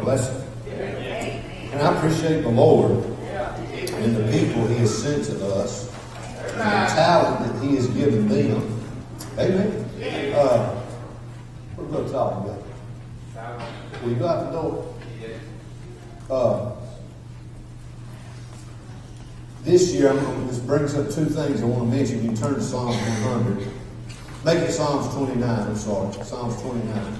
blessing. And I appreciate the Lord and the people He has sent to us, and the talent that He has given them. Amen. What Brother Todd got? Will you go out the door? This year, this brings up two things I want to mention. You can turn to Psalms 100. Make it Psalms 29, I'm sorry. Psalms 29.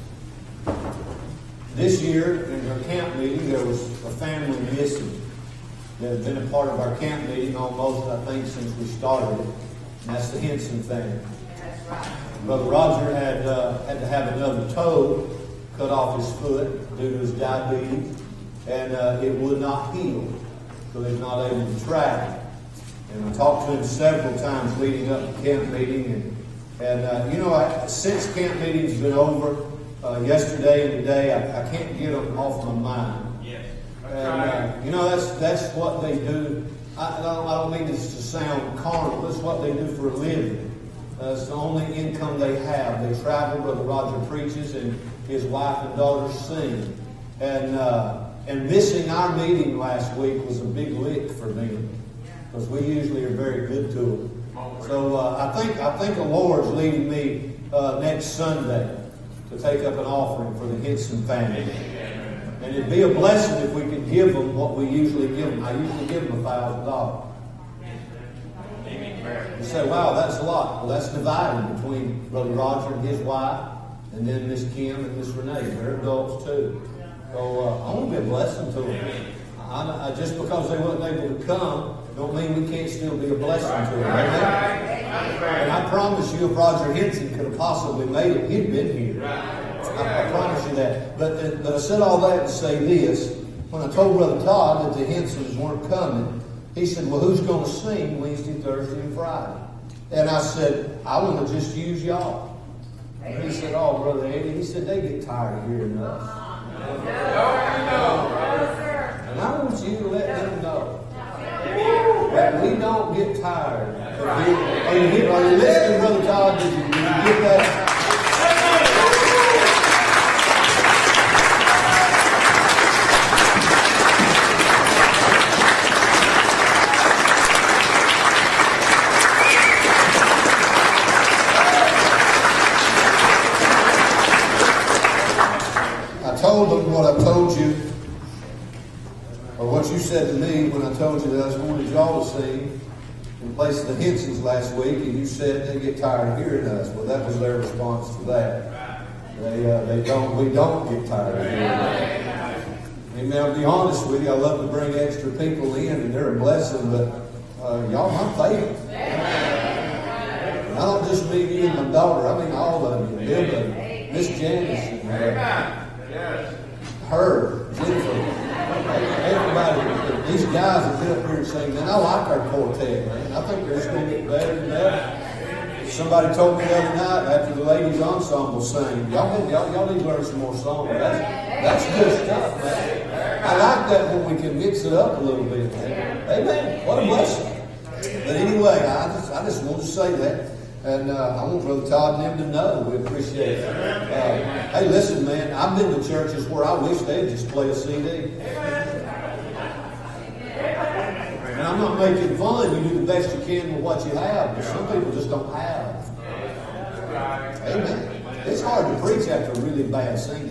This year, in our camp meeting, there was a family missing that had been a part of our camp meeting almost, I think, since we started it. And that's the Henson family. That's right. Brother Roger had to have another toe cut off his foot due to his diabetes, and it would not heal, so he's not able to travel. And I talked to him several times leading up to camp meeting, and since camp meeting's been over, yesterday and today, I can't get them off my mind. Yes. And that's what they do. I don't mean this to sound carnal. That's what they do for a living. It's the only income they have. They travel. Brother Roger preaches, and his wife and daughter sing. And missing our meeting last week was a big lick for them, because we usually are very good to them. So I think the Lord's leading me next Sunday to take up an offering for the Henson family. And it'd be a blessing if we could give them what we usually give them. I usually give them $1,000. You say, wow, that's a lot. Well, that's divided between Brother Roger and his wife, and then Miss Kim and Miss Renee. They're adults too. So I want to be a blessing to them. Just because they wasn't able to come, don't mean we can't still be a blessing to them. And I promise you, if Roger Henson could have possibly made it, he'd been here. I promise you that. But I said all that to say this. When I told Brother Todd that the Hensons weren't coming, he said, well, who's going to sing Wednesday, Thursday, and Friday? And I said, I want to just use y'all. And he said, oh, Brother Eddie, he said, they get tired of hearing us. And I want you to let them know that we don't get tired of hearing. Are you listening, Brother Todd? Did you get that? What I told you, or what you said to me when I told you that I wanted y'all to sing in place of the Hensons last week, and you said they get tired of hearing us. Well, that was their response to that. We don't get tired of hearing us. Amen. I'll be honest with you, I love to bring extra people in, and they're a blessing, but y'all my favorite. And I don't just mean you and my daughter, I mean all of you. Bill, Miss Janice, her, Jennifer, everybody, these guys that get up here and sing, man, I like our quartet, man. I think they're just going to get better and better. Somebody told me the other night after the ladies' ensemble sang, y'all need to learn some more songs. That's good stuff, man. I like that when we can mix it up a little bit, man. Amen. What a blessing. But anyway, I just want to say that. And I want Brother Todd and them to know we appreciate it. Hey, listen, man, I've been to churches where I wish they'd just play a CD. And I'm not making fun. You do the best you can with what you have, but some people just don't have. Amen. It's hard to preach after really bad singing.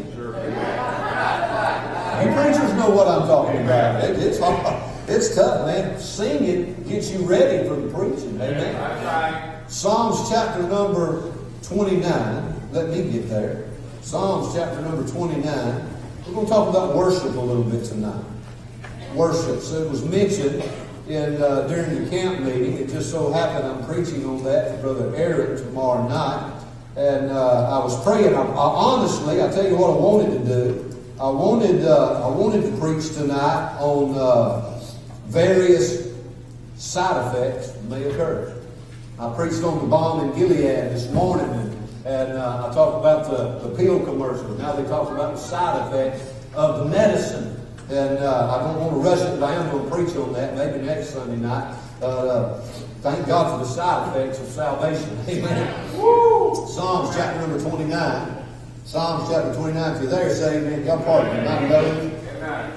You preachers know what I'm talking about. It's hard. It's tough, man. Singing gets you ready for the preaching. Amen. Psalms chapter number 29. Let me get there. Psalms chapter number 29. We're going to talk about worship a little bit tonight. Worship. So it was mentioned during the camp meeting. It just so happened I'm preaching on that for Brother Eric tomorrow night. And I was praying. Honestly, I tell you what I wanted to do. I wanted to preach tonight on various side effects that may occur. I preached on the balm in Gilead this morning, and I talked about the pill commercial. Now they talk about the side effects of the medicine. And I don't want to rush it, but I am going to preach on that maybe next Sunday night. Thank God for the side effects of salvation. Amen. Psalms chapter number 29. Psalms chapter 29. If you're there, say amen. Y'all pardon me. Not knowing. Amen.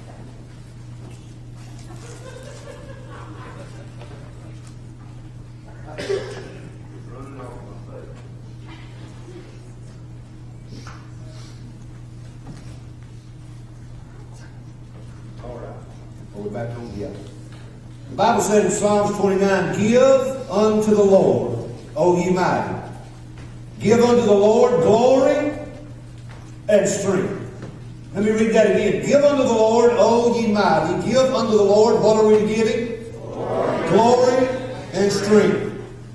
All right. Well, we're back on together. The Bible said in Psalms 29, "Give unto the Lord, O ye mighty. Give unto the Lord glory and strength." Let me read that again. "Give unto the Lord, O ye mighty. Give unto the Lord," what are we to give Him? Glory and strength.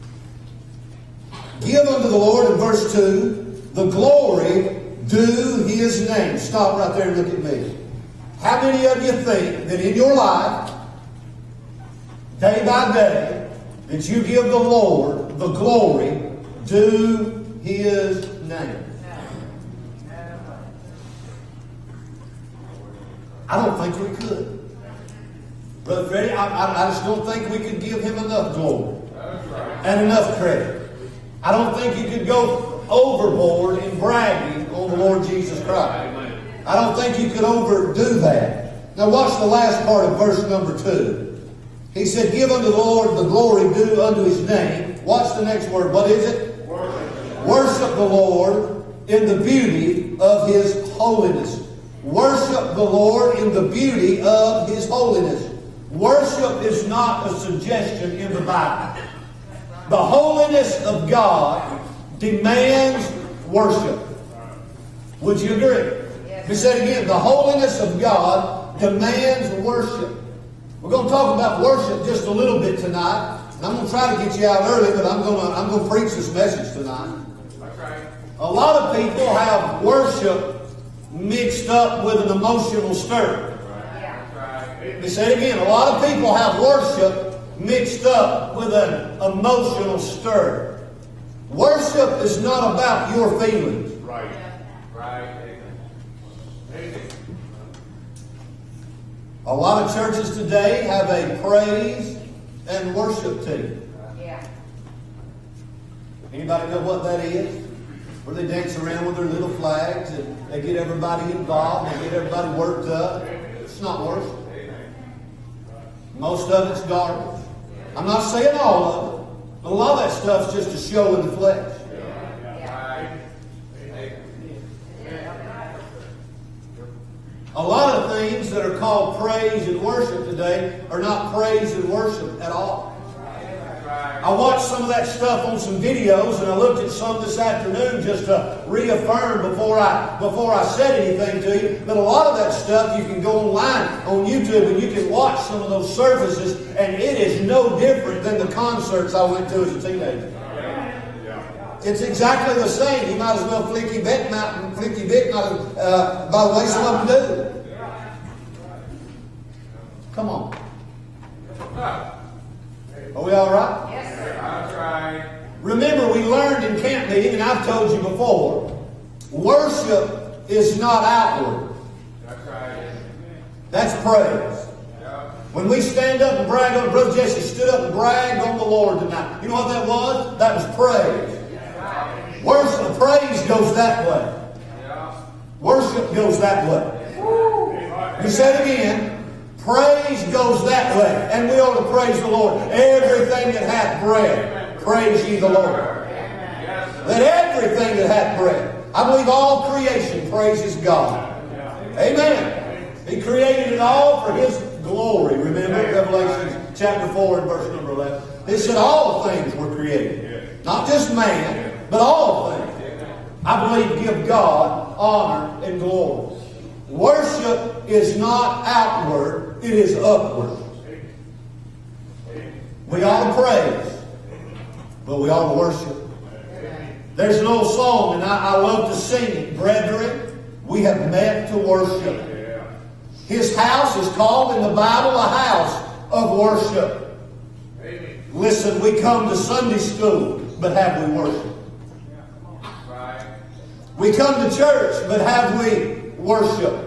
Give unto the Lord, in verse 2, the glory due His name. Stop right there and look at me. How many of you think that in your life, day by day, that you give the Lord the glory due His name? I don't think we could. Brother Freddie, I just don't think we could give Him enough glory and enough credit. I don't think you could go overboard in bragging on the Lord Jesus Christ. I don't think you could overdo that. Now watch the last part of verse number 2. He said, "Give unto the Lord the glory due unto His name." Watch the next word. What is it? Worship the Lord in the beauty of His holiness. Worship the Lord in the beauty of His holiness. Worship is not a suggestion in the Bible. The holiness of God demands worship. Would you agree? He said again, the holiness of God demands worship. We're going to talk about worship just a little bit tonight. And I'm going to try to get you out early, but I'm going to preach this message tonight. A lot of people have worship mixed up with an emotional stir. He said again, a lot of people have worship mixed up with an emotional stir. Worship is not about your feelings. Right. A lot of churches today have a praise and worship team. Yeah. Anybody know what that is? Where they dance around with their little flags and they get everybody involved and they get everybody worked up. It's not worship. Most of it's garbage. I'm not saying all of it, but a lot of that stuff's just a show in the flesh. A lot of things that are called praise and worship today are not praise and worship at all. I watched some of that stuff on some videos, and I looked at some this afternoon just to reaffirm before I said anything to you. But a lot of that stuff you can go online on YouTube and you can watch some of those services, and it is no different than the concerts I went to as a teenager. It's exactly the same. You might as well flicky bit by the way some of them do. Come on. Are we all right? Yes, sir. That's right. Remember, we learned in camp meeting, and I've told you before, worship is not outward. That's right. That's praise. Yeah. When we stand up and brag on, Brother Jesse stood up and bragged on the Lord tonight. You know what that was? That was praise. Worship, praise goes that way. Yeah. Worship goes that way. You said again, praise goes that way. And we ought to praise the Lord. Everything that hath breath, praise ye the Lord. Let everything that hath breath. I believe all creation praises God. Amen. He created it all for His glory. Remember Revelation chapter 4 and verse number 11. It said all things were created. Not just man, but all things. I believe give God honor and glory. Worship is not outward, it is upward. We ought to praise, but we ought to worship. There's an old song, and I love to sing it. Brethren, we have met to worship. His house is called in the Bible a house of worship. Listen, we come to Sunday school, but have we worship? We come to church, but have we worship?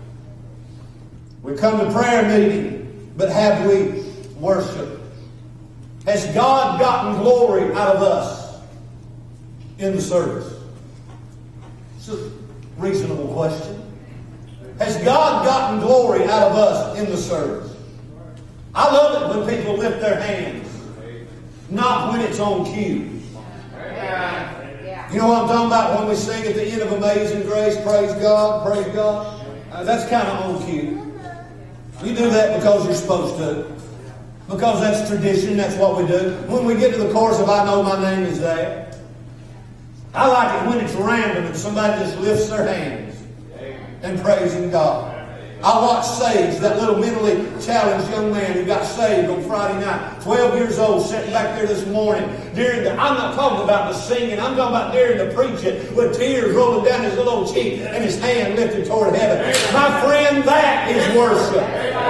We come to prayer meeting, but have we worship? Has God gotten glory out of us in the service? It's a reasonable question. Has God gotten glory out of us in the service? I love it when people lift their hands, not when it's on cue. You know what I'm talking about when we sing at the end of Amazing Grace, praise God, praise God? That's kind of on cue. You do that because you're supposed to. Because that's tradition, that's what we do. When we get to the chorus of I Know My Name Is There, I like it when it's random and somebody just lifts their hands and praising God. I watched Sage, that little mentally challenged young man who got saved on Friday night, 12 years old, sitting back there this morning. I'm not talking about the singing, I'm talking about during the preaching, with tears rolling down his little cheek and his hand lifted toward heaven. My friend, that is worship.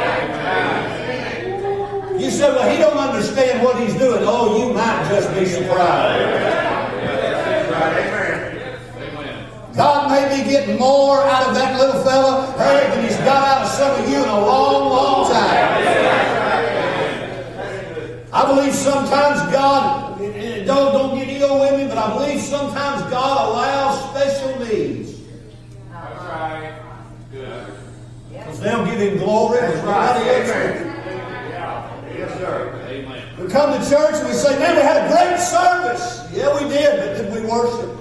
You said, well, he don't understand what he's doing. Oh, you might just be surprised. God may be getting more out of that little fella than he's got out of some of you in a long, long time. I believe sometimes God, don't get ego with me, but I believe sometimes God allows special needs. That's right. Good. Because they'll give him glory. That's right. Yes, sir. Amen. We come to church and we say, man, we had a great service. Yeah, we did, but did we worship?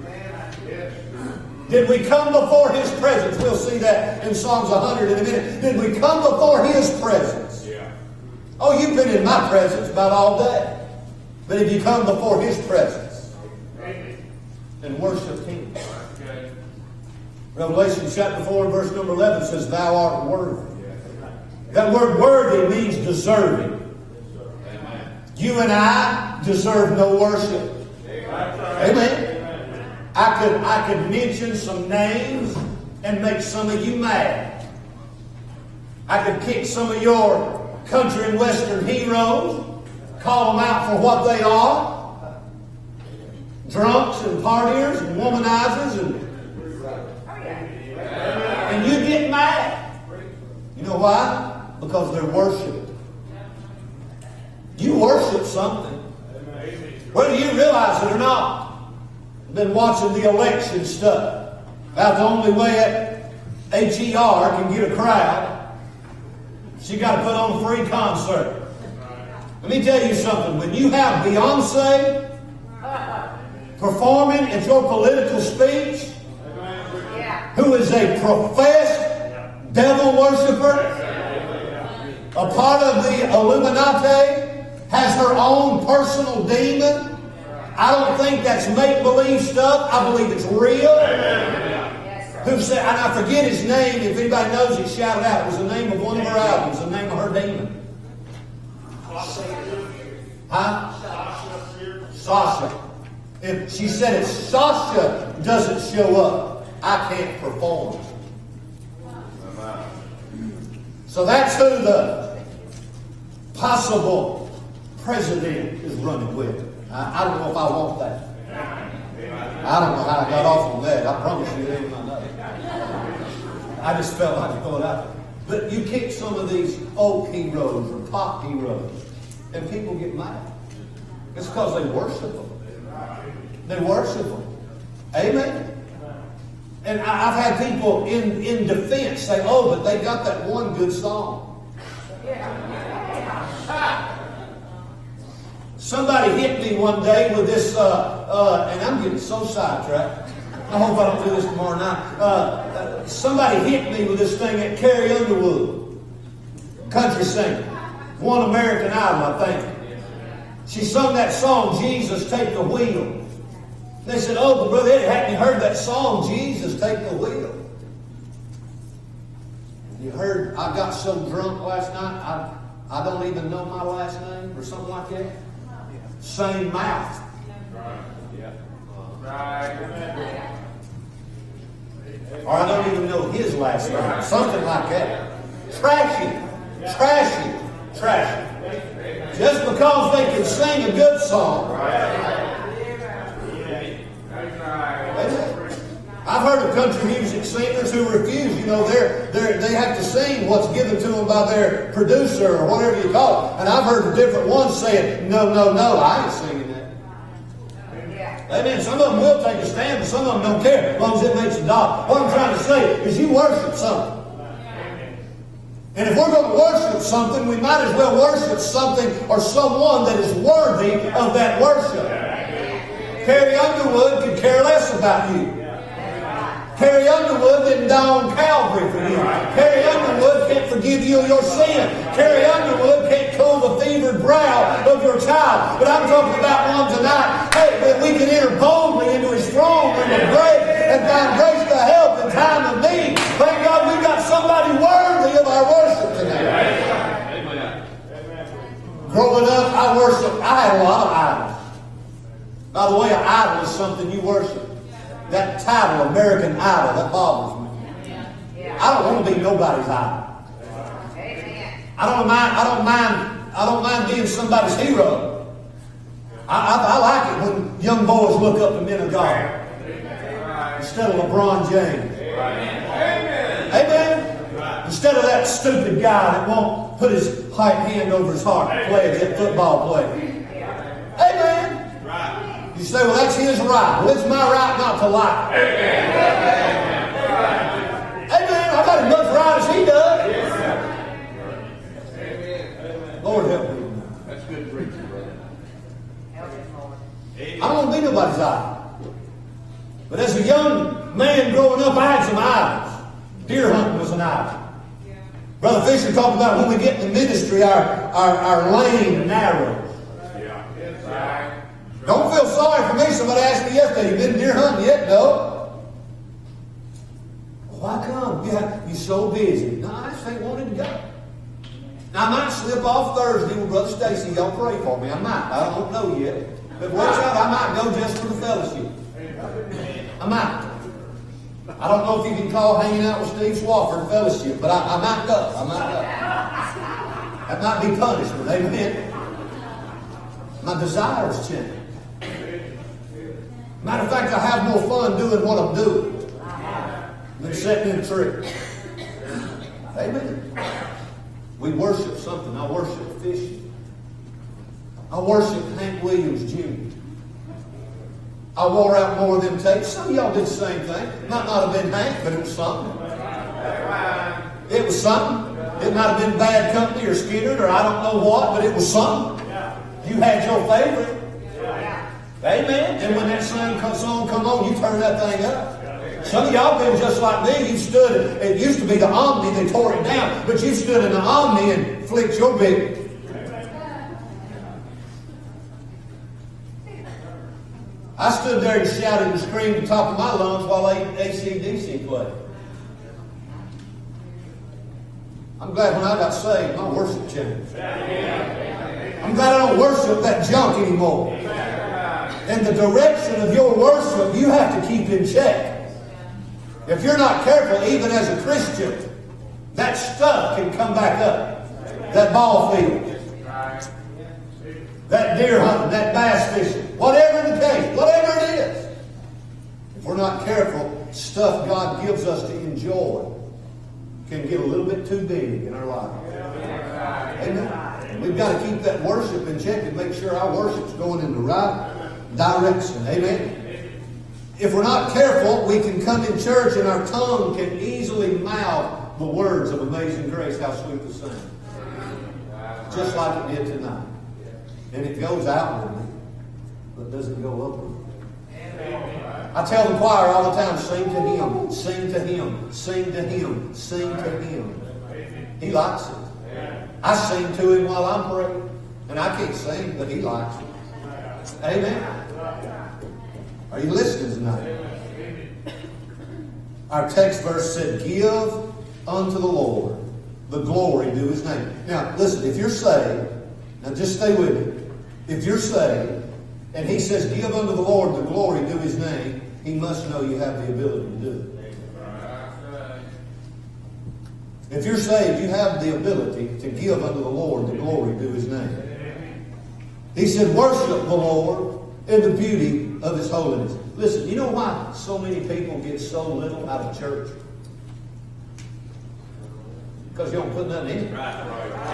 Did we come before His presence? We'll see that in Psalms 100 in a minute. Did we come before His presence? Yeah. Oh, you've been in my presence about all day. But if you come before His presence, then worship Him. Okay. Revelation chapter 4 verse number 11 says, Thou art worthy. That word worthy means deserving. Amen. You and I deserve no worship. Amen. I could mention some names and make some of you mad. I could kick some of your country and western heroes, call them out for what they are. Drunks and partiers and womanizers and you get mad. You know why? Because they're worshiping. You worship something. Whether you realize it or not. Been watching the election stuff. About the only way that HER can get a crowd, she got to put on a free concert. Let me tell you something. When you have Beyonce performing at your political speech, who is a professed devil worshiper, a part of the Illuminati, has her own personal demon. I don't think that's make-believe stuff. I believe it's real. Who said, and I forget his name. If anybody knows it, shout it out. It was the name of one of her albums, the name of her demon. Huh? Sasha. If she said if Sasha doesn't show up, I can't perform. So that's who the possible president is running with. I don't know if I want that. I don't know how I got off on that. I promise you it ain't my nothing. I just felt like going out. But you kick some of these folk heroes or pop heroes, and people get mad. It's because they worship them. They worship them. Amen. And I've had people in defense say, oh, but they got that one good song. Somebody hit me one day with this, and I'm getting so sidetracked. I hope I don't do this tomorrow night. Somebody hit me with this thing at Carrie Underwood, country singer, won American Idol, I think. She sung that song, Jesus, Take the Wheel. They said, oh, but Brother Eddie, hadn't you heard that song, Jesus, Take the Wheel? You heard, I got so drunk last night, I don't even know my last name or something like that. Same mouth. Or I don't even know his last name. Something like that. Trashy. Just because they can sing a good song. I've heard of country music singers who refuse. You know, they have to sing what's given to them by their producer or whatever you call it. And I've heard of different ones saying, no, I ain't singing that. Amen. Some of them will take a stand, but some of them don't care as long as it makes a dollar. What I'm trying to say is you worship something. And if we're going to worship something, we might as well worship something or someone that is worthy of that worship. Carrie Underwood could care less about you. Carrie Underwood didn't die on Calvary for you. Carrie Underwood can't forgive you of your sin. Carrie Underwood can't cool the fevered brow of your child. But I'm talking about one tonight. Hey, that we can enter boldly into His throne room of grace and find grace to help in time of need. Thank God we've got somebody worthy of our worship tonight. Amen. Growing up, I had a lot of idols. By the way, an idol is something you worship. That title, American Idol, that bothers me. I don't want to be nobody's idol. I don't mind being somebody's hero. I like it when young boys look up to men of God instead of LeBron James. Amen. Instead of that stupid guy that won't put his right hand over his heart and play that football play. Amen. You say, well, that's his right. Well, it's my right not to like it. Amen. I got as much right as he does. Lord help me. That's good preaching, brother. I don't want to be nobody's idol. But as a young man growing up, I had some idols. Deer hunting was an idol. Brother Fisher talked about when we get in the ministry, our lane narrows. Don't feel sorry for me. Somebody asked me yesterday, you been deer hunting yet? No. Well, why come? You're so busy. No, I just ain't wanted to go. Now, I might slip off Thursday with Brother Stacy. Y'all pray for me. I might. I don't know yet. But watch out, I might go just for the fellowship. I might. I don't know if you can call hanging out with Steve Swafford fellowship, but I might go. I might go. That might be punishment. Amen. My desires change. Matter of fact, I have more fun doing what I'm doing than sitting in a tree. Amen. We worship something. I worship fishing. I worship Hank Williams Jr. I wore out more of them tapes. Some of y'all did the same thing. Might not have been Hank, but it was something. It was something. It might have been Bad Company or Skinner or I don't know what, but it was something. You had your favorite. Amen. And when that song come on, you turn that thing up. Some of y'all been just like me. You stood, it used to be the Omni, they tore it down, but you stood in the Omni and flicked your big. I stood there and shouted and screamed at the top of my lungs while AC/DC played. I'm glad when I got saved, my worship changed. I'm glad I don't worship that junk anymore. And the direction of your worship, you have to keep in check. If you're not careful, even as a Christian, that stuff can come back up. That ball field, that deer hunting, that bass fishing, whatever the case, whatever it is. If we're not careful, stuff God gives us to enjoy can get a little bit too big in our life. Amen. We've got to keep that worship in check and make sure our worship's going in the right direction. Amen. If we're not careful, we can come in church and our tongue can easily mouth the words of Amazing Grace, how sweet the sound. Just like it did tonight. And it goes outwardly, but doesn't go upward. I tell the choir all the time, sing to Him, sing to Him, sing to Him, sing to Him. He likes it. I sing to Him while I'm praying. And I can't sing, but He likes it. Amen. Are you listening tonight? Our text verse said, give unto the Lord the glory due His name. Now, listen, if you're saved, now just stay with me. If you're saved, and He says, give unto the Lord the glory due His name, He must know you have the ability to do it. If you're saved, you have the ability to give unto the Lord the glory due His name. He said, worship the Lord in the beauty of His holiness. Listen, you know why so many people get so little out of church? Because you don't put nothing in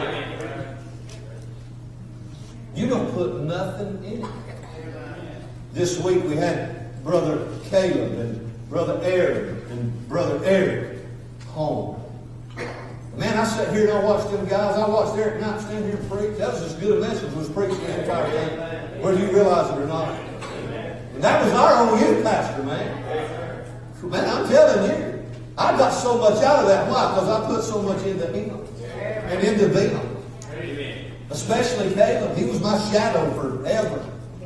it. You don't put nothing in it. This week we had Brother Caleb and Brother Aaron and Brother Eric home. Man, I sat here and I watched them guys. I watched Eric Knight stand here and preach. That was as good a message as was preached the entire thing, whether you realize it or not. And that was our own youth pastor, man. Man, I'm telling you, I got so much out of that. Why? Because I put so much into him and into them. Especially Caleb. He was my shadow forever.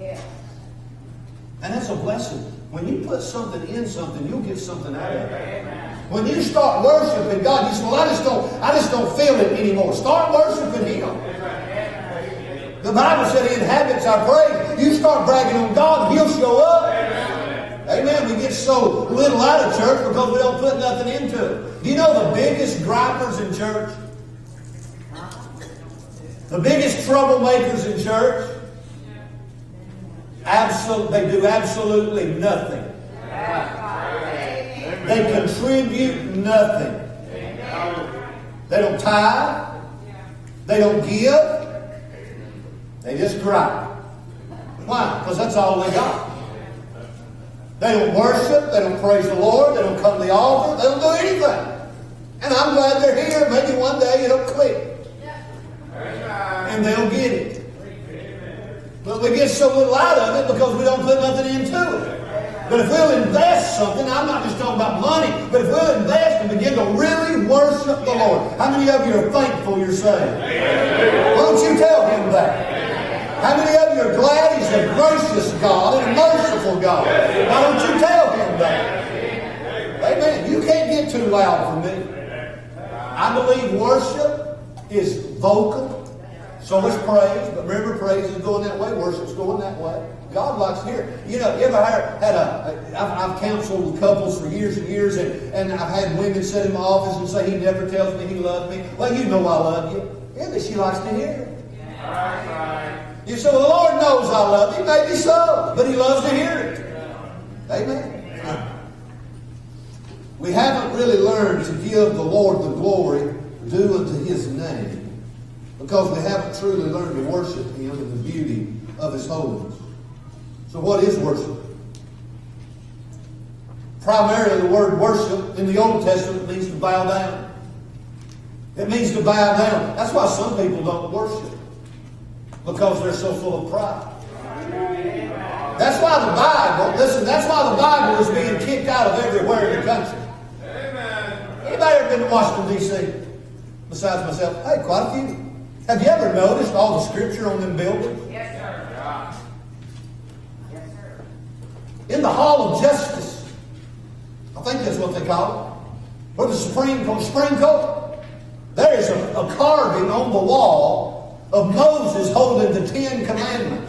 And that's a blessing. When you put something in something, you'll get something out of it. When you start worshiping God, you say, well, I just don't feel it anymore. Start worshiping Him. The Bible said He inhabits our praise. You start bragging on God, He'll show up. Amen. We get so little out of church because we don't put nothing into it. Do you know the biggest gripers in church? The biggest troublemakers in church? They do absolutely nothing. They contribute nothing. They don't tithe. They don't give. They just cry. Why? Because that's all they got. They don't worship. They don't praise the Lord. They don't come to the altar. They don't do anything. And I'm glad they're here. Maybe one day it'll click. And they'll get it. But we get so little out of it because we don't put nothing into it. But if we'll invest something, I'm not just talking about money, but if we'll invest and begin to really worship the Lord. How many of you are thankful you're saved? Why don't you tell Him that? How many of you are glad He's a gracious God and a merciful God? Why don't you tell Him that? Amen. You can't get too loud for me. I believe worship is vocal. So is praise, but remember, praise is going that way, worship's going that way. God likes to hear it. You know, you ever I've counseled couples for years and years, and I've had women sit in my office and say, he never tells me he loves me. Well, you know I love you. Yeah, but she likes to hear it. Right. You say, well, the Lord knows I love you. Maybe so, but He loves to hear it. Amen. We haven't really learned to give the Lord the glory due unto His name, because we haven't truly learned to worship Him in the beauty of His holiness. So what is worship? Primarily the word worship in the Old Testament means to bow down. It means to bow down. That's why some people don't worship. Because they're so full of pride. That's why the Bible is being kicked out of everywhere in the country. Anybody ever been to Washington, D.C.? Besides myself? Hey, quite a few. Have you ever noticed all the scripture on them buildings? Yes, sir. Yes, sir. In the Hall of Justice, I think that's what they call it, or the Supreme Court, there is a carving on the wall of Moses holding the 10 Commandments.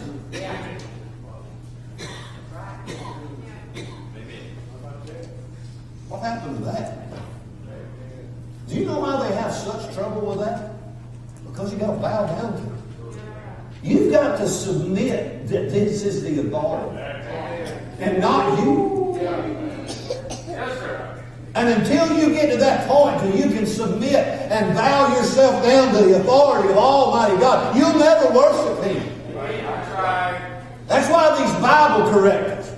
What happened to that? Do you know why they have such trouble with that? Because you've got to bow down to it. You've got to submit that this is the authority. And not you. Yes, sir. And until you get to that point where you can submit and bow yourself down to the authority of Almighty God, you'll never worship Him. That's right. That's why these Bible correctors.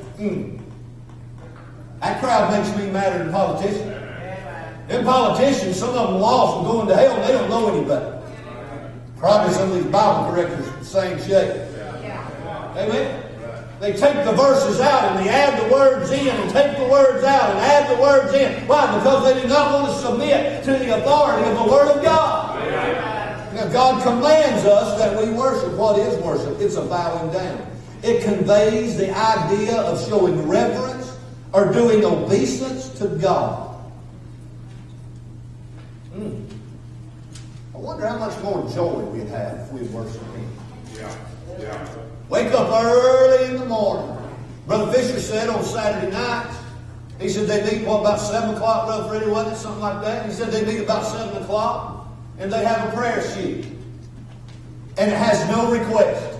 That crowd makes me madder than politicians. Them politicians, some of them lost and going to hell, and they don't know any better. Probably some of these Bible correctors are the same shape. Amen? They take the verses out and they add the words in and take the words out and add the words in. Why? Because they do not want to submit to the authority of the Word of God. Now, God commands us that we worship. What is worship? It's a bowing down. It conveys the idea of showing reverence or doing obeisance to God. I wonder how much more joy we'd have if we worshiped Him. Yeah. Wake up early in the morning. Brother Fisher said on Saturday nights, he said they meet, about 7 o'clock, Brother Freddie, wasn't it? Something like that. He said they meet about 7 o'clock, and they have a prayer sheet. And it has no request.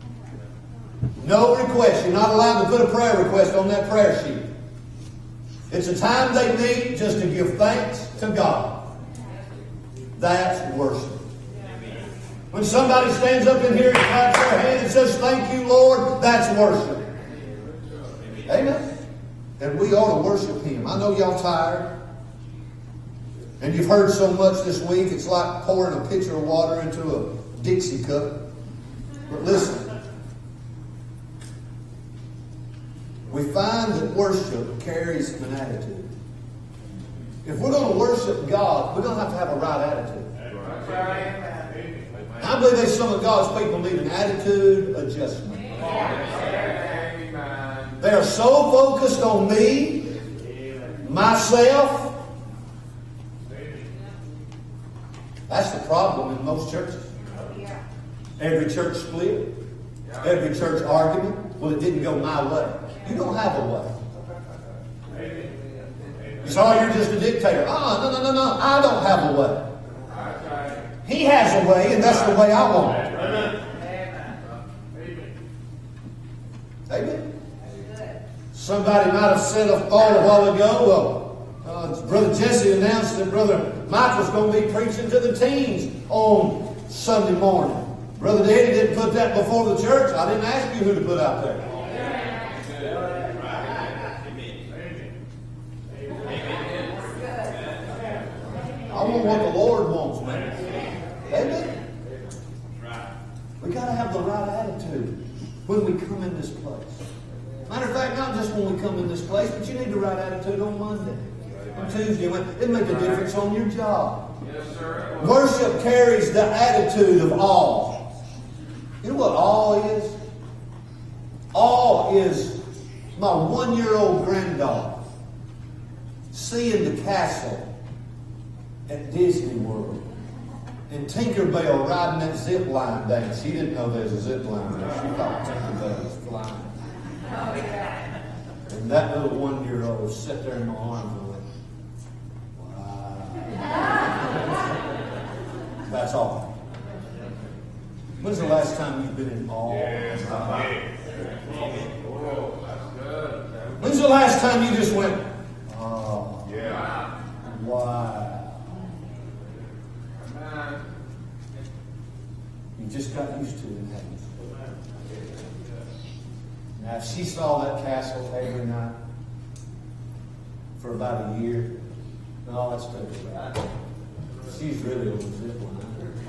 No request. You're not allowed to put a prayer request on that prayer sheet. It's a time they meet just to give thanks to God. That's worship. When somebody stands up in here and claps their hand and says, thank you, Lord, that's worship. Amen. And we ought to worship Him. I know y'all tired. And you've heard so much this week, it's like pouring a pitcher of water into a Dixie cup. But listen, we find that worship carries an attitude. If we're going to worship God, we're going to have a right attitude. That's right. I believe that some of God's people need an attitude adjustment. Amen. They are so focused on me, myself. That's the problem in most churches. Every church split. Every church argument. Well, it didn't go my way. You don't have a way. You say, oh, you're just a dictator. No. I don't have a way. He has a way, and that's the way I want it. Amen. Somebody might have said a thought a while ago. Brother Jesse announced that Brother Michael's going to be preaching to the teens on Sunday morning. Brother Daddy didn't put that before the church. I didn't ask you who to put out there. I want what the Lord wants, man. Amen. We got to have the right attitude when we come in this place. Matter of fact, not just when we come in this place, but you need the right attitude on Monday, on Tuesday. It makes a difference on your job. Yes, sir. Worship carries the attitude of awe. You know what awe is? Awe is my 1-year-old granddaughter seeing the castle at Disney World and Tinkerbell riding that zip line down. She didn't know there was a zip line there. She thought Tinkerbell was flying. And that little 1-year-old sat there in my arms and went, wow. That's all. When's the last time you've been in awe? When's the last time you just went, oh, Yeah. wow. You just got used to it, haven't you? Now, if she saw that castle every night for about a year, no, that's totally right. She's really on the zip line.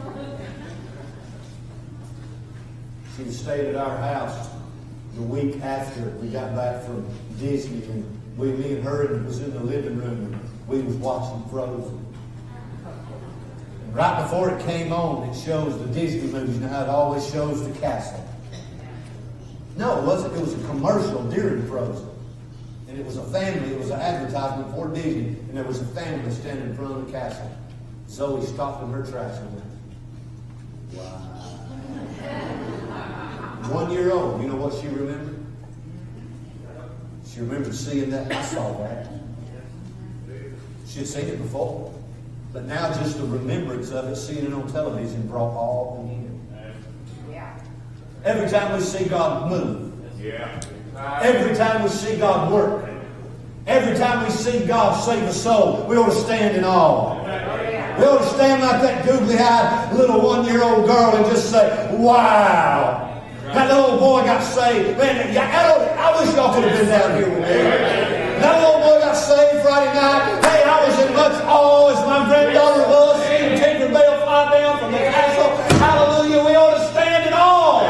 She stayed at our house the week after we got back from Disney, and me and her was in the living room, and we was watching Frozen. And right before it came on, it shows the Disney movies. You know how it always shows the castle? No, it wasn't. It was a commercial during Frozen. And it was a family. It was an advertisement for Disney. And there was a family standing in front of the castle. Zoe stopped in her tracks and went, wow. 1 year old. You know what she remembered? She remembered seeing that. I saw that. She had seen it before. But now just the remembrance of it, seeing it on television, brought all in. Every time we see God move. Yeah. Every time we see God work. Every time we see God save a soul, we ought to stand in awe. We ought to stand like that googly-eyed little 1-year-old girl and just say, wow. That little boy got saved. Man, I wish y'all could have been down here with me. That little boy got saved Friday night. Hey, I was in much awe as my granddaughter was seeing Tinkerbell fly down from the castle. Hallelujah. We ought to stand in awe.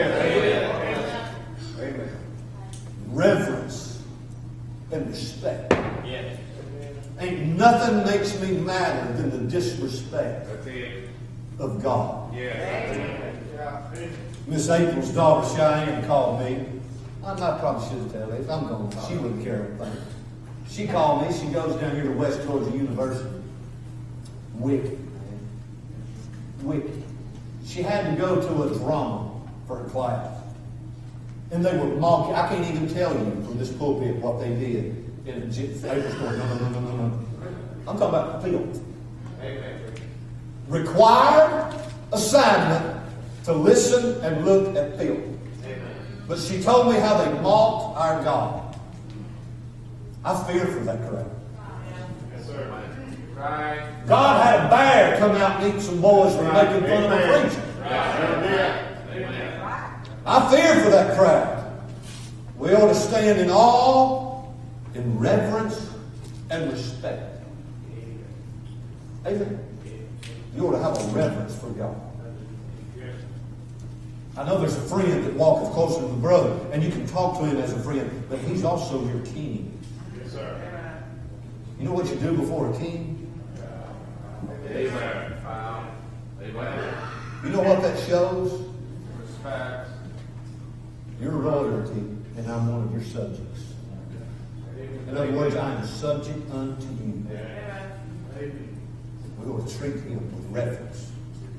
Amen. Reverence and respect. Yeah. Ain't nothing makes me madder than the disrespect That's it. of God. Yeah. Miss April's daughter Cheyenne called me. I probably should tell you. If I'm going, she wouldn't care a thing. She called me. She goes down here to West Georgia University. Wicked, man. Wicked. She had to go to a drama for a class. And they were mocking. I can't even tell you from this pulpit what they did. And April's going, no. I'm talking about the field. Required assignment to listen and look at film. But she told me how they mocked our God. I fear for that crowd. Yes, sir. Right. God had a bear come out and eat some boys for making fun of a preacher. Right. I fear for that crowd. We ought to stand in awe, in reverence, and respect. Amen. You ought to have a reverence for God. I know there's a friend that walketh closer than the brother, and you can talk to him as a friend, but he's also your king. Yes, sir. You know what you do before a king? Amen. Amen. You know what that shows? Respect. Your royalty, and I'm one of your subjects. In other words, I am subject unto you. We ought to treat him with reverence.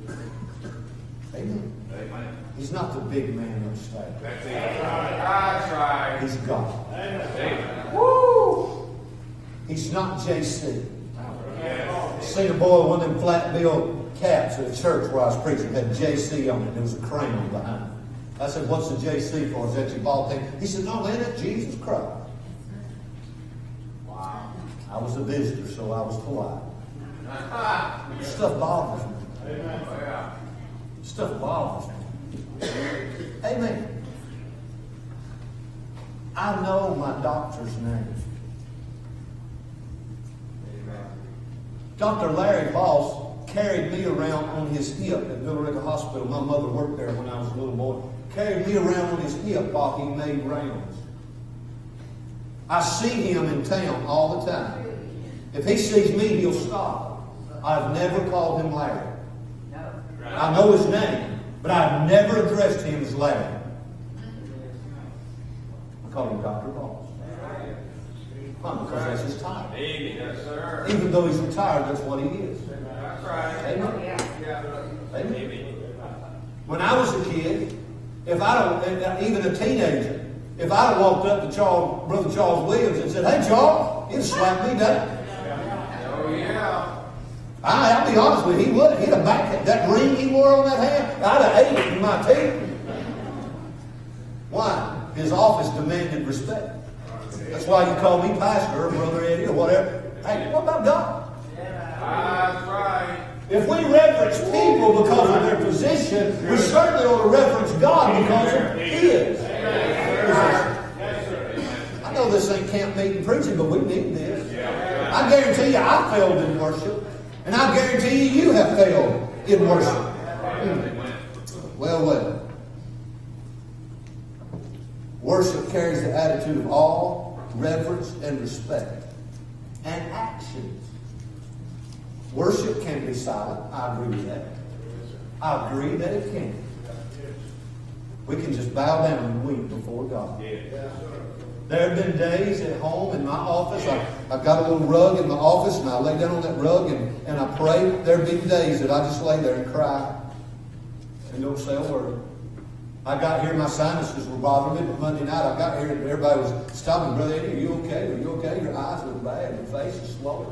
Amen. Amen. He's not the big man upstairs. That's it. That's right. He's God. Amen. Woo! He's not JC. Yes. Seen a boy with one of them flat bill caps at a church where I was preaching. Had JC on it. There was a crayon behind it. I said, "What's the JC for? Is that your ball thing?" He said, "No, man, that's Jesus Christ." Wow. I was a visitor, so I was polite. Amen. Stuff bothers me. Oh, yeah. Stuff bothers me. Amen. I know my doctor's name. Amen. Dr. Larry Boss carried me around on his hip at Villarica Hospital. My mother worked there when I was a little boy. Carried me around on his hip while he made rounds. I see him in town all the time. If he sees me, he'll stop. I've never called him Larry. I know his name, but I've never addressed him as Larry. I call him Dr. Boss. Why? Because that's his title. Yes, sir. Even though he's retired, that's what he is. That's right. Amen. Yeah. Amen. When I was a kid, if I don't, even a teenager, if I'd have walked up to Brother Charles Williams and said, "Hey, Charles," he'd slap me down. Oh, yeah. I'll be honest with you, he would. He'd have backed that ring he wore on that hand. I'd have ate it in my teeth. Why? His office demanded respect. That's why you call me pastor or Brother Eddie or whatever. Hey, what about God? That's right. If we reverence people because of their position, we certainly ought to reverence God because of His position. I know this ain't camp meeting preaching, but we need this. I guarantee you I failed in worship. And I guarantee you have failed in worship. Well. Worship carries the attitude of awe, reverence, and respect. And action. Worship can be silent. I agree with that. I agree that it can. We can just bow down and weep before God. There have been days at home in my office. I've got a little rug in my office, and I lay down on that rug and I pray. There have been days that I just lay there and cry and don't say a word. I got here, my sinuses were bothering me, but Monday night I got here and everybody was stopping. "Brother Eddie, are you okay? Are you okay? Your eyes look bad. Your face is swollen."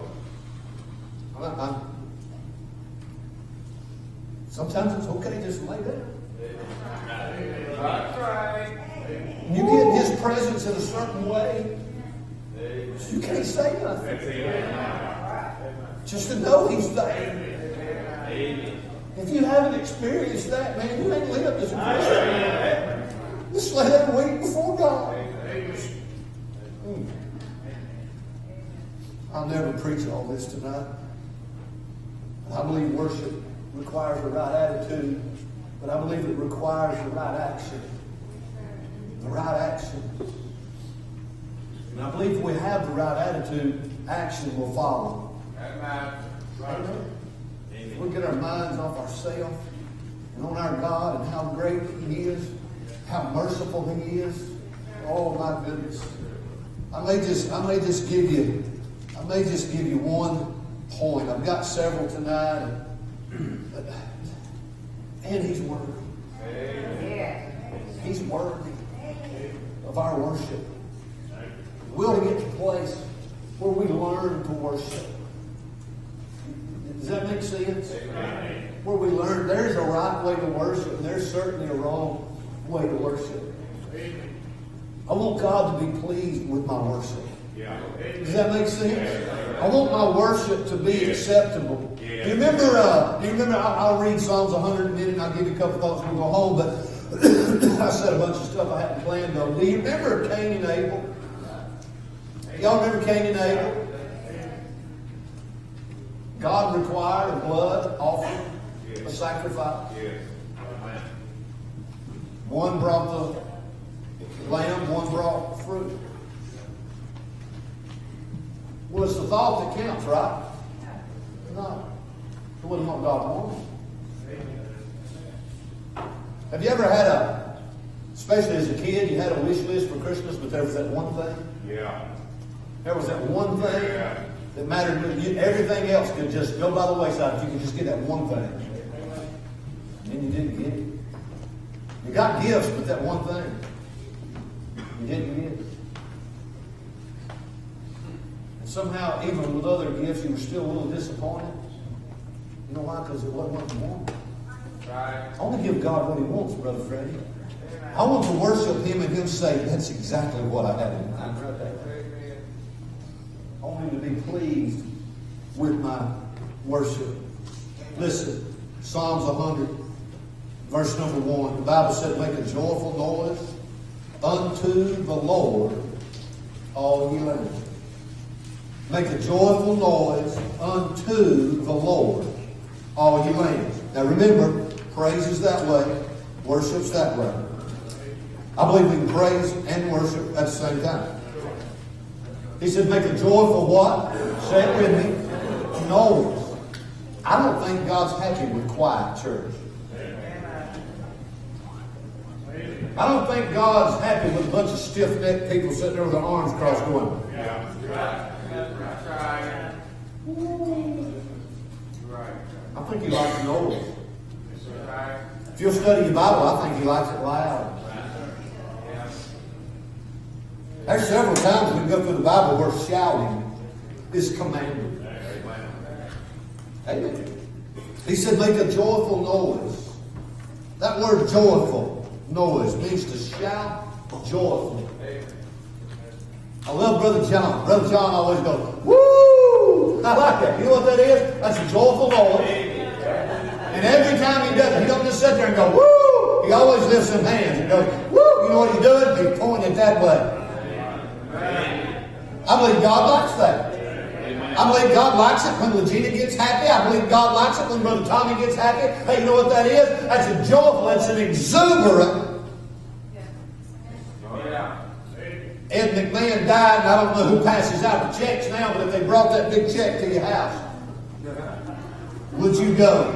Sometimes it's okay just to lay down. That's right. You get in His presence in a certain way, you can't say nothing. Just to know He's there. If you haven't experienced that, man, you ain't lived as a Christian. Just lay there and wait before God. I'll never preach all this tonight. I believe worship requires the right attitude, but I believe it requires the right action. The right action. And I believe if we have the right attitude, action will follow. Amen. If we get our minds off ourselves and on our God and how great He is, how merciful He is, oh my goodness. I may just give you one point. I've got several tonight, and He's worthy. He's worthy of our worship. We'll get to a place where we learn to worship. Does that make sense? Where we learn there's a right way to worship, and there's certainly a wrong way to worship. I want God to be pleased with my worship. Does that make sense? I want my worship to be acceptable. Do you remember? I'll read Psalms 100 in a minute, and I'll give you a couple thoughts when we go home. But I said a bunch of stuff I hadn't planned on. Do you remember Cain and Abel? Y'all remember Cain and Abel? God required a blood offering, a sacrifice. Yes. Amen. One brought the lamb, one brought fruit. Well, it's the thought that counts, right? No. It wasn't what God wanted. Have you ever had especially as a kid, you had a wish list for Christmas, but there was that one thing? Yeah. There was that one thing Yeah. that mattered. Everything else could just go by the wayside if you could just get that one thing. And then you didn't get it. You got gifts, but that one thing, you didn't get it. And somehow, even with other gifts, you were still a little disappointed. You know why? Because it wasn't what you wanted. Right. I want to give God what He wants, Brother Freddie. I want to worship Him and Him say, that's exactly what I had in mind right there. I want Him to be pleased with my worship. Listen, Psalms 100, verse number 1. The Bible said, make a joyful noise unto the Lord, all ye lands. Make a joyful noise unto the Lord, all ye lands. Now remember, praise is that way, worship's that way. I believe we can praise and worship at the same time. He said, make a joyful what? Say it with me. Noise. I don't think God's happy with quiet church. I don't think God's happy with a bunch of stiff-necked people sitting there with their arms crossed going. Yeah. Right. That's right. Right. I think He likes noise. That's right. If you'll study your Bible, I think He likes it loud. Yeah. There's several times we go through the Bible where shouting is commanded. Amen. He said, make a joyful noise. That word joyful noise means to shout joyfully. I love Brother John. Brother John always goes, woo! I like that. You know what that is? That's a joyful noise. And every time he does it, he don't just sit there and go, woo! He always lifts them hands and goes, woo! You know what he's doing? He's pointing it that way. I believe God likes that. I believe God likes it when Legina gets happy. I believe God likes it when Brother Tommy gets happy. Hey, you know what that is? That's a joyful, it's an exuberant. Oh, yeah. Ed McMahon died, and I don't know who passes out the checks now, but if they brought that big check to your house, would you go?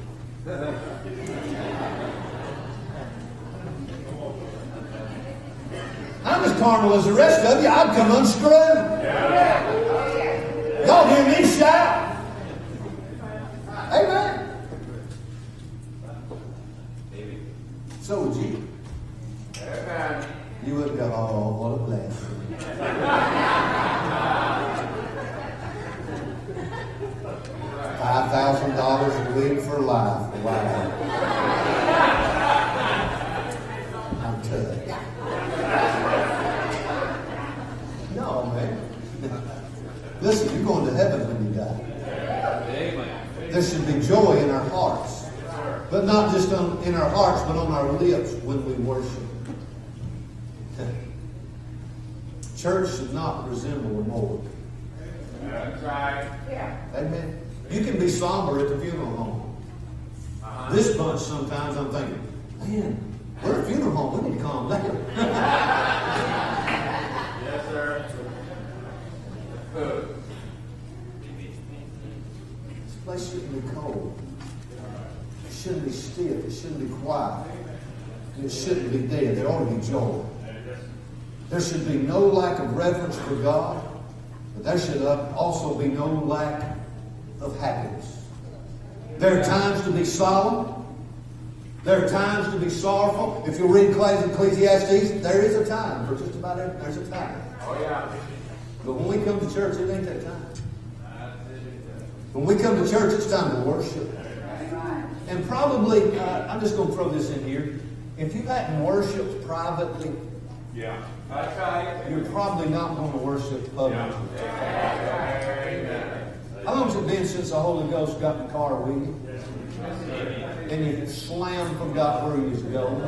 I'm as carnal as the rest of you. I'd come unscrewed. Y'all hear me shout? Amen. So would you. Amen. You would go, oh, what a blessing. $5,000 a week for life. Wow. I'm touched. No, man. Listen, you're going to heaven when you die. There should be joy in our hearts. But not just in our hearts, but on our lips when we worship. Church should not resemble a morgue. That's right. Amen. You can be somber at the funeral home. This bunch sometimes I'm thinking, man, we're at a funeral home. We need to calm down. Yes, sir. Good. This place shouldn't be cold. It shouldn't be stiff. It shouldn't be quiet. And it shouldn't be dead. There ought to be joy. There should be no lack of reverence for God, but there should also be no lack of happiness. There are times to be solemn. There are times to be sorrowful. If you read Ecclesiastes, there is a time for just about everything. There's a time. Oh, yeah. But when we come to church, it ain't that time. When we come to church, it's time to worship. And probably, I'm just going to throw this in here. If you hadn't worshipped privately, Yeah. That's right. you're probably not going to worship publicly. Amen. How long's it been since the Holy Ghost got in the car with you? And you slammed, forgot where you was going?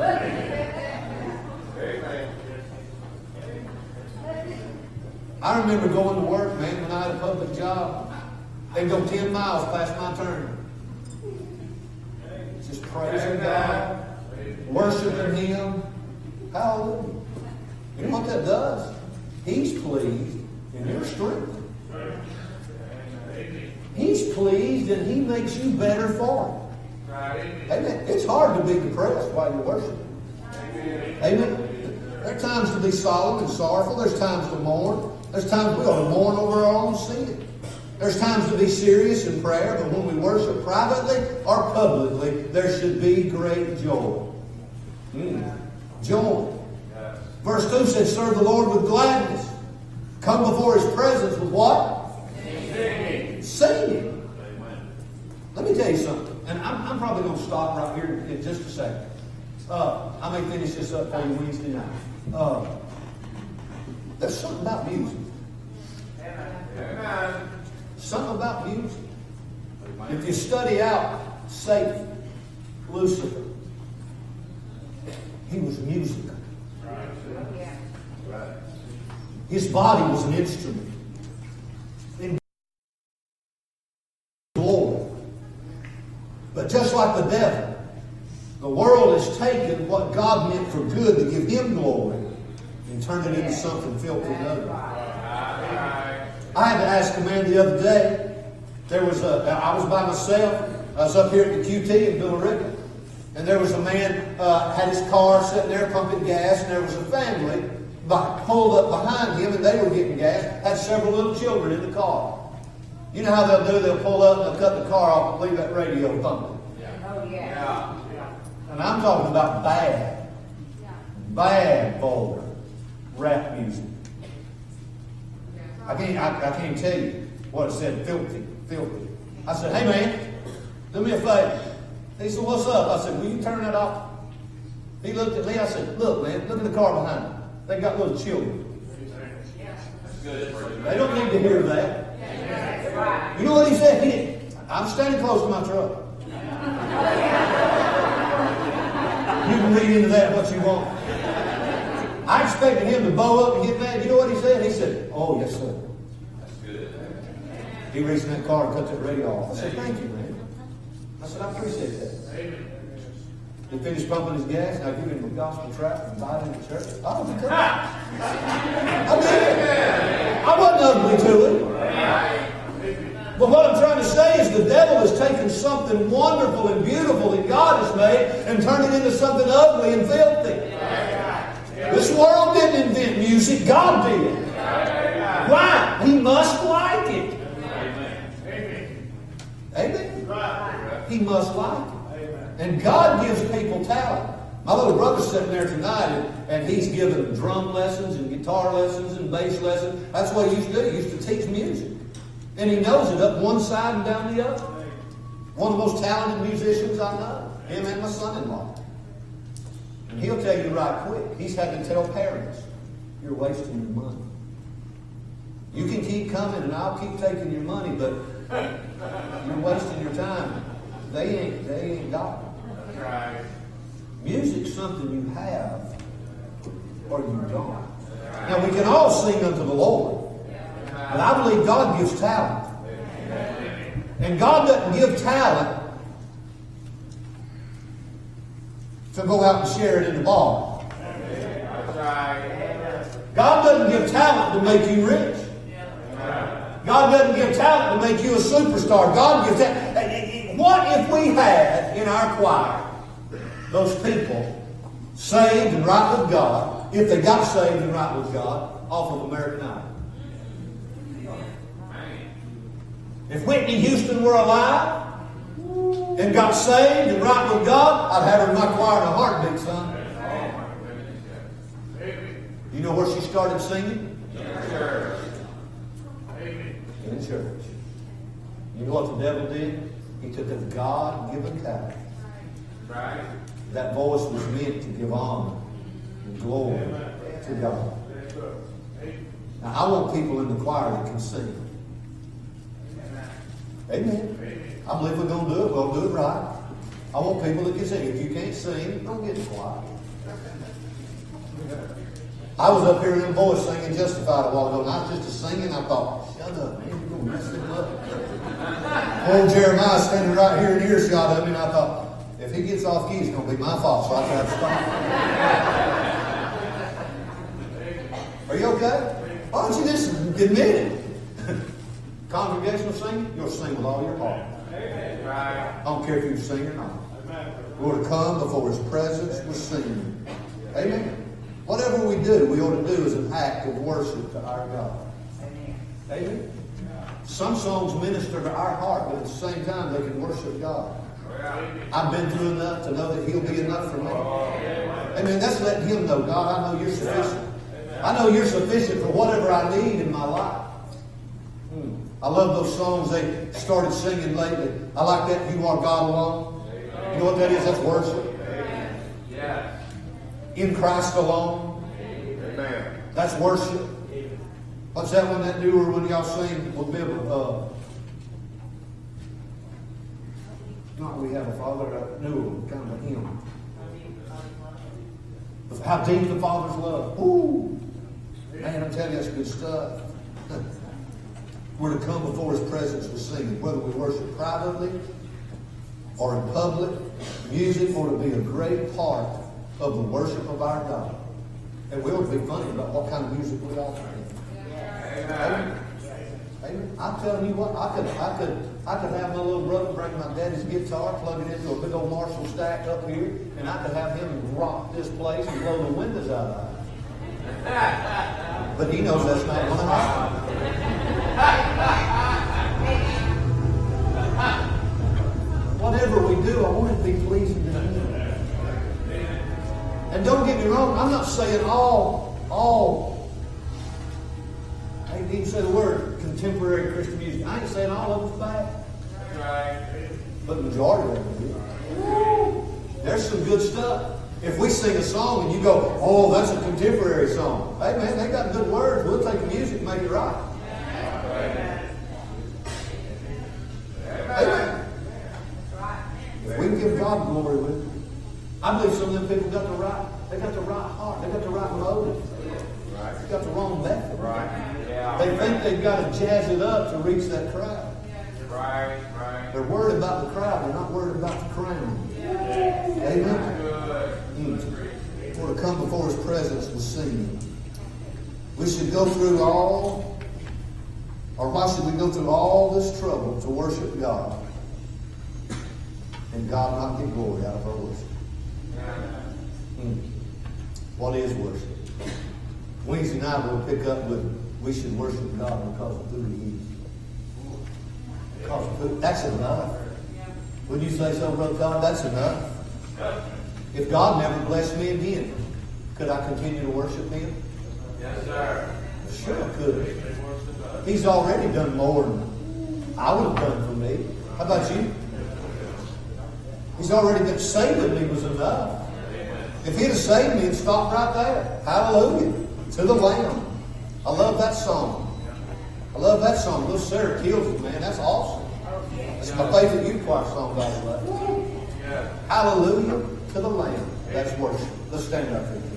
I remember going to work, man, when I had a public job. They'd go 10 miles past my turn. Just praising God, worshiping Him. Hallelujah. You know what that does? He's pleased and you're strengthened. He's pleased and He makes you better for it. Amen. It's hard to be depressed while you're worshiping. Amen. There are times to be solemn and sorrowful. There's times to mourn. There's times we ought to mourn over our own sin. There's times to be serious in prayer, but when we worship privately or publicly, there should be great joy. Joy. Verse 2 says, serve the Lord with gladness. Come before His presence with what? Singing. Let me tell you something. And I'm probably going to stop right here in just a second. I may finish this up for you Wednesday night. There's something about music. Something about music. If you study out Satan, Lucifer, he was musical. His body was an instrument. In glory. But just like the devil, the world has taken what God meant for good to give Him glory and turned it into something filthy and ugly. I had to ask a man the other day. I was by myself. I was up here at the QT in Billerica. And there was a man, had his car sitting there pumping gas, and there was a family pulled up behind him, and they were getting gas, had several little children in the car. You know how they'll do? They'll pull up, they'll cut the car off, and leave that radio pumping. And I'm talking about bad, vulgar rap music. I can't tell you what it said. Filthy. I said, hey man, do me a favor. He said, what's up? I said, will you turn that off? He looked at me. I said, look man, look at the car behind me. They got little children. They don't need to hear that. You know what he said? I'm standing close to my truck. You can read into that what you want. I expected him to bow up and get mad. You know what he said? He said, oh, yes, sir. That's good. He reached in that car and cut that radio off. I said, thank you, man. I said, I appreciate that. He finished pumping his gas, and I give him the gospel tract and invite him to church. Oh, come on. I did. I wasn't ugly to him. But what I'm trying to say is the devil has taken something wonderful and beautiful that God has made and turned it into something ugly and filthy. This world didn't invent music. God did. Why? He must like it. Amen. He must like it. And God gives people talent. My little brother's sitting there tonight, and he's given drum lessons and guitar lessons and bass lessons. That's what he used to do. He used to teach music. And he knows it up one side and down the other. One of the most talented musicians I know. Him and my son-in-law. And he'll tell you right quick. He's had to tell parents, you're wasting your money. You can keep coming and I'll keep taking your money, but you're wasting your time. They ain't got it. Right. Music's something you have or you don't. Now we can all sing unto the Lord. But I believe God gives talent. And God doesn't give talent to go out and share it in the bar. God doesn't give talent to make you rich. God doesn't give talent to make you a superstar. God gives talent. What if we had in our choir those people saved and right with God, if they got saved and right with God, off of American Idol? If Whitney Houston were alive and got saved and right with God, I'd have her in my choir in a heartbeat, son. You know where she started singing? In church. In church. You know what the devil did? He took a God-given talent. Right. That voice was meant to give honor and glory to God. Now, I want people in the choir that can sing. Amen. I believe we're going to do it. We'll do it right. I want people that can sing. If you can't sing, don't get quiet. I was up here in the voice singing Justified a while ago, and I was just singing. I thought, shut up, man, you're going to mess it up. Old Jeremiah standing right here in earshot of me, and I thought, if he gets off key, it's going to be my fault, so I tried to stop. Are you okay? Why don't you just admit it? Congregational singing, you'll sing with all your heart. I don't care if you sing or not. We ought to come before His presence with singing. Amen. Whatever we do, we ought to do as an act of worship to our God. Amen. Some songs minister to our heart, but at the same time, they can worship God. I've been through enough to know that He'll be enough for me. Amen. That's letting Him know, God, I know You're sufficient. I know You're sufficient for whatever I need in my life. I love those songs they started singing lately. I like that, You Are God Alone. You know what that is? That's worship. In Christ alone. Amen. That's worship. What's that one, that newer when y'all sing with Bible? Not We Have a Father, a newer one, kind of a hymn. How deep the Father's love. Ooh. Man, I'm telling you, that's good stuff. We're to come before His presence with singing, whether we worship privately or in public. Music ought to be a great part of the worship of our God. And we ought to be funny about what kind of music we offer. Amen. Amen. I'm telling you what, I could have my little brother bring my daddy's guitar, plug it into a big old Marshall stack up here, and I could have him rock this place and blow the windows out of it. But he knows that's not going to happen. Whatever we do, I want it to be pleasing to Him. And don't get me wrong, I'm not saying all, I didn't even say the word contemporary Christian music. I ain't saying all of it's bad. But the majority of it is. There's some good stuff. If we sing a song and you go, oh, that's a contemporary song. Hey man, they got good words. We'll take the music and make it right. Amen. If we can give God glory with it. I believe some of them people got the right heart. They got the right motive. They got the wrong method. They think they've got to jazz it up to reach that crowd. They're worried about the crowd. They're not worried about the crown. Amen. We're to come before His presence with singing. We should go through why should we go through all this trouble to worship God and God not get glory out of our worship? What is worship? Wednesday night we'll pick up with we should worship God because of who He is. Because of who, that's enough. Wouldn't you say so, Brother God? That's enough. If God never blessed me again, could I continue to worship Him? Yes, sir. Sure I could. He's already done more than I would have done for me. How about you? He's already been saving me was enough. If He'd have saved me and stopped right there, hallelujah, to the Lamb. I love that song. I love that song. Little Sarah kills it, man. That's awesome. It's my favorite youth choir song, by the way. Hallelujah to the Lamb. That's worship. Let's stand up here.